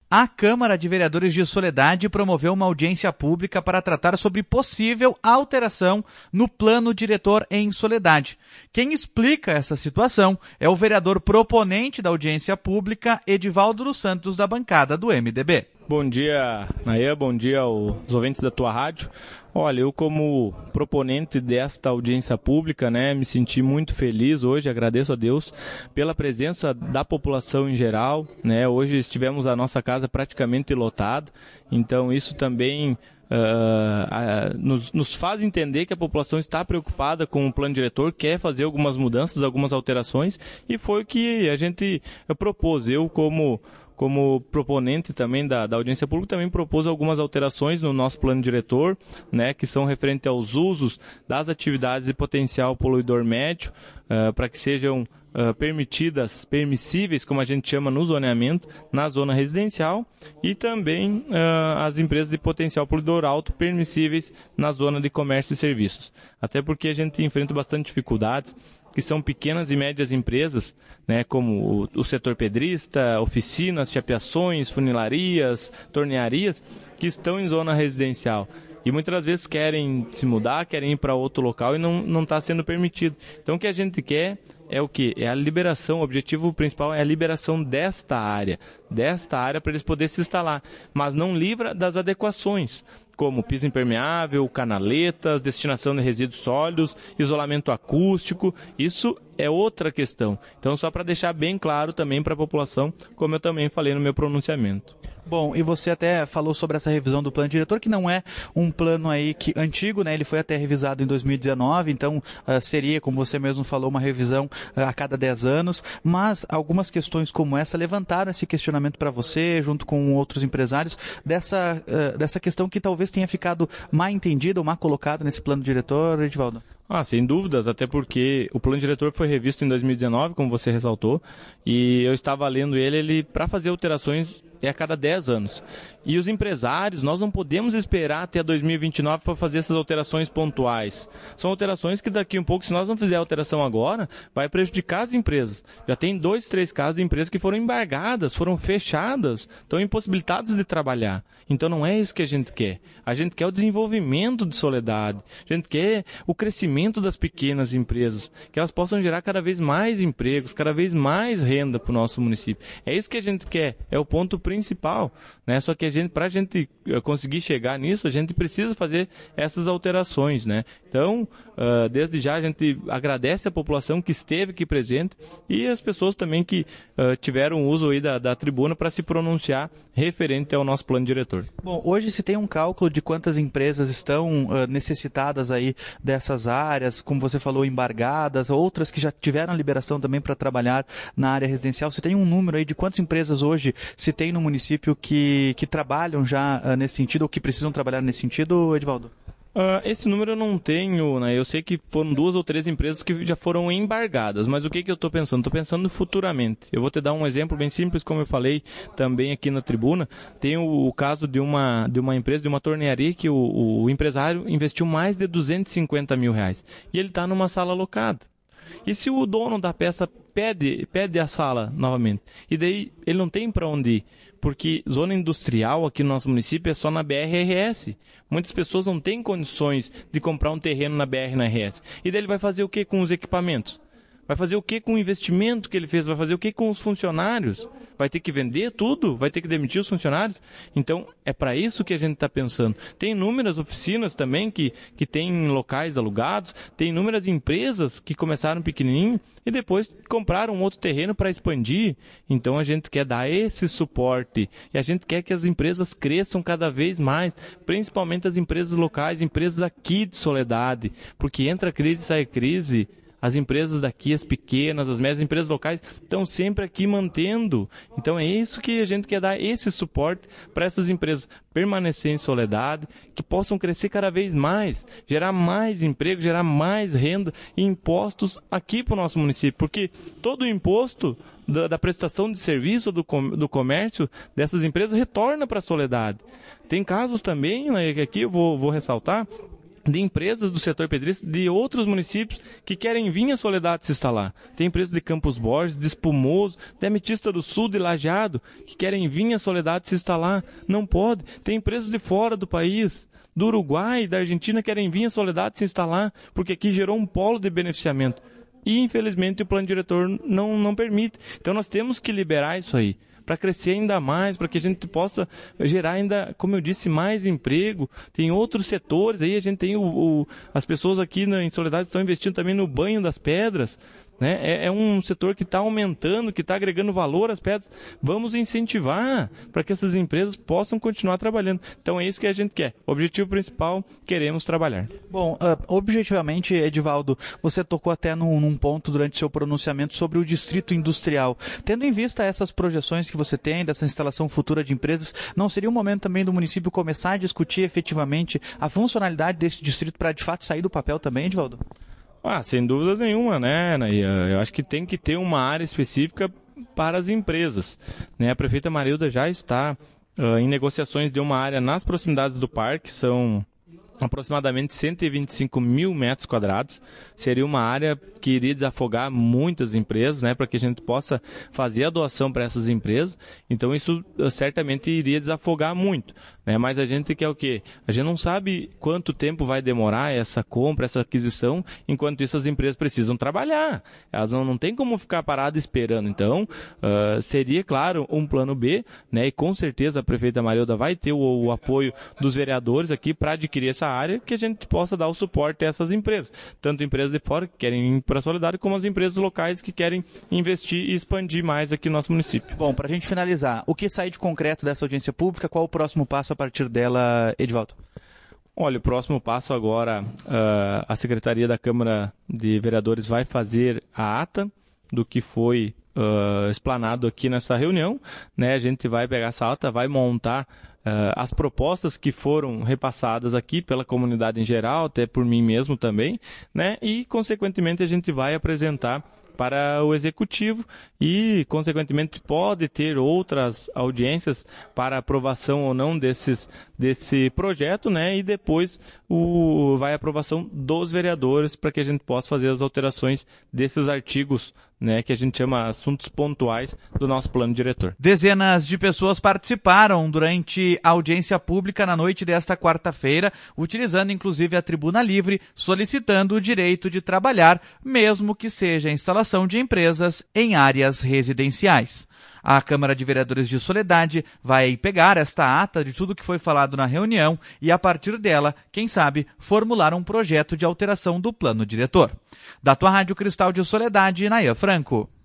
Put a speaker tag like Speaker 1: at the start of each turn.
Speaker 1: A Câmara de Vereadores de Soledade promoveu uma audiência pública para tratar sobre possível alteração no plano diretor em Soledade. Quem explica essa situação é o vereador proponente da audiência pública, Edivaldo dos Santos, da bancada do MDB.
Speaker 2: Bom dia, Nayan, bom dia aos ouvintes da tua rádio. Olha, eu como proponente desta audiência pública, me senti muito feliz hoje, agradeço a Deus pela presença da população em geral, Hoje estivemos a nossa casa praticamente lotada, então isso também nos faz entender que a população está preocupada com o plano diretor, quer fazer algumas mudanças, algumas alterações, e foi o que a gente propôs. Eu como proponente também da audiência pública, também propôs algumas alterações no nosso plano diretor, que são referentes aos usos das atividades de potencial poluidor médio, para que sejam permissíveis, como a gente chama no zoneamento, na zona residencial, e também as empresas de potencial poluidor alto permissíveis na zona de comércio e serviços. Até porque a gente enfrenta bastante dificuldades, que são pequenas e médias empresas, como o setor pedrista, oficinas, chapeações, funilarias, tornearias, que estão em zona residencial. E muitas vezes querem se mudar, querem ir para outro local e não está sendo permitido. Então o que a gente quer é o quê? É a liberação, o objetivo principal é a liberação desta área para eles poderem se instalar, mas não livra das adequações, como piso impermeável, canaletas, destinação de resíduos sólidos, isolamento acústico, isso é outra questão. Então, só para deixar bem claro também para a população, como eu também falei no meu pronunciamento.
Speaker 1: Bom, e você até falou sobre essa revisão do plano diretor, que não é um plano aí antigo, ele foi até revisado em 2019, então seria, como você mesmo falou, uma revisão a cada 10 anos, mas algumas questões como essa levantaram esse questionamento para você, junto com outros empresários, dessa questão que talvez tenha ficado mal entendida ou mal colocada nesse plano diretor, Edivaldo.
Speaker 2: Sem dúvidas, até porque o plano diretor foi revisto em 2019, como você ressaltou, e eu estava lendo ele para fazer alterações a cada 10 anos. E os empresários, nós não podemos esperar até 2029 para fazer essas alterações pontuais. São alterações que daqui um pouco, se nós não fizer a alteração agora, vai prejudicar as empresas. Já tem 2, 3 casos de empresas que foram embargadas, foram fechadas, estão impossibilitadas de trabalhar. Então não é isso que a gente quer. A gente quer o desenvolvimento de Soledade. A gente quer o crescimento das pequenas empresas, que elas possam gerar cada vez mais empregos, cada vez mais renda para o nosso município. É isso que a gente quer, é o ponto principal, Só que para a gente conseguir chegar nisso, a gente precisa fazer essas alterações, Então, desde já a gente agradece a população que esteve aqui presente e as pessoas também que tiveram uso aí da tribuna para se pronunciar referente ao nosso plano diretor.
Speaker 1: Bom, hoje se tem um cálculo de quantas empresas estão necessitadas aí dessas áreas, como você falou, embargadas, outras que já tiveram liberação também para trabalhar na área residencial. Você tem um número aí de quantas empresas hoje se tem no município que trabalham já nesse sentido ou que precisam trabalhar nesse sentido, Edivaldo?
Speaker 2: Esse número eu não tenho, Eu sei que foram 2 ou 3 empresas que já foram embargadas, mas o que eu estou pensando? Estou pensando futuramente. Eu vou te dar um exemplo bem simples, como eu falei também aqui na tribuna. Tem o caso de uma empresa, de uma tornearia, que o empresário investiu mais de R$250 mil e ele está numa sala alocada. E se o dono da peça pede a sala novamente, e daí ele não tem para onde ir, porque zona industrial aqui no nosso município é só na BR-RS. Muitas pessoas não têm condições de comprar um terreno na BR na RS. E daí ele vai fazer o que com os equipamentos? Vai fazer o que com o investimento que ele fez? Vai fazer o que com os funcionários? Vai ter que vender tudo? Vai ter que demitir os funcionários? Então, é para isso que a gente está pensando. Tem inúmeras oficinas também que têm locais alugados, tem inúmeras empresas que começaram pequenininho e depois compraram um outro terreno para expandir. Então, a gente quer dar esse suporte e a gente quer que as empresas cresçam cada vez mais, principalmente as empresas locais, empresas aqui de Soledade, porque entra crise e sai crise. As empresas daqui, as pequenas, as médias empresas locais, estão sempre aqui mantendo. Então é isso que a gente quer dar, esse suporte para essas empresas permanecer em Soledade, que possam crescer cada vez mais, gerar mais emprego, gerar mais renda e impostos aqui para o nosso município. Porque todo o imposto da prestação de serviço do comércio dessas empresas retorna para a Soledade. Tem casos também, que aqui eu vou ressaltar, de empresas do setor pedrista de outros municípios que querem vir a Soledade se instalar. Tem empresas de Campos Borges, de Espumoso, de Ametista do Sul, de Lajeado, que querem vir a Soledade se instalar. Não pode. Tem empresas de fora do país, do Uruguai, da Argentina, querem vir a Soledade se instalar, porque aqui gerou um polo de beneficiamento. E, infelizmente, o plano diretor não permite. Então, nós temos que liberar isso aí, para crescer ainda mais, para que a gente possa gerar ainda, como eu disse, mais emprego. Tem outros setores aí, a gente tem as pessoas aqui em Soledade estão investindo também no banho das pedras, né? É um setor que está aumentando, que está agregando valor às pedras. Vamos incentivar para que essas empresas possam continuar trabalhando. Então é isso que a gente quer. O objetivo principal, queremos trabalhar.
Speaker 1: Bom, objetivamente, Edivaldo, você tocou até num ponto durante seu pronunciamento sobre o distrito industrial. Tendo em vista essas projeções que você tem dessa instalação futura de empresas, não seria um momento também do município começar a discutir efetivamente a funcionalidade desse distrito para de fato sair do papel também, Edivaldo?
Speaker 2: Sem dúvidas nenhuma, né? Eu acho que tem que ter uma área específica para as empresas, né? A prefeita Marilda já está em negociações de uma área nas proximidades do parque, são aproximadamente 125 mil metros quadrados. Seria uma área que iria desafogar muitas empresas, né, para que a gente possa fazer a doação para essas empresas. Então isso certamente iria desafogar muito, né? Mas a gente quer o quê? A gente não sabe quanto tempo vai demorar essa compra, essa aquisição. Enquanto isso, as empresas precisam trabalhar. Elas não têm como ficar paradas esperando. Então, seria, claro, um plano B, né? E com certeza a prefeita Marilda vai ter o apoio dos vereadores aqui para adquirir essa área, que a gente possa dar o suporte a essas empresas. Tanto empresas de fora que querem ir para a Soledade, como as empresas locais que querem investir e expandir mais aqui no nosso município.
Speaker 1: Bom, para a gente finalizar, o que sai de concreto dessa audiência pública? Qual o próximo passo a partir dela, Edivaldo?
Speaker 2: Olha, o próximo passo agora, a Secretaria da Câmara de Vereadores vai fazer a ata do que foi explanado aqui nessa reunião, né? A gente vai pegar essa ata, vai montar as propostas que foram repassadas aqui pela comunidade em geral, até por mim mesmo também, né? E, consequentemente, a gente vai apresentar para o Executivo e, consequentemente, pode ter outras audiências para aprovação ou não desse projeto, né? E depois vai a aprovação dos vereadores para que a gente possa fazer as alterações desses artigos, né, que a gente chama assuntos pontuais do nosso plano diretor.
Speaker 1: Dezenas de pessoas participaram durante a audiência pública na noite desta quarta-feira, utilizando inclusive a tribuna livre, solicitando o direito de trabalhar, mesmo que seja a instalação de empresas em áreas residenciais. A Câmara de Vereadores de Soledade vai pegar esta ata de tudo que foi falado na reunião e, a partir dela, quem sabe, formular um projeto de alteração do plano diretor. Da tua Rádio Cristal de Soledade, Nayan Franco.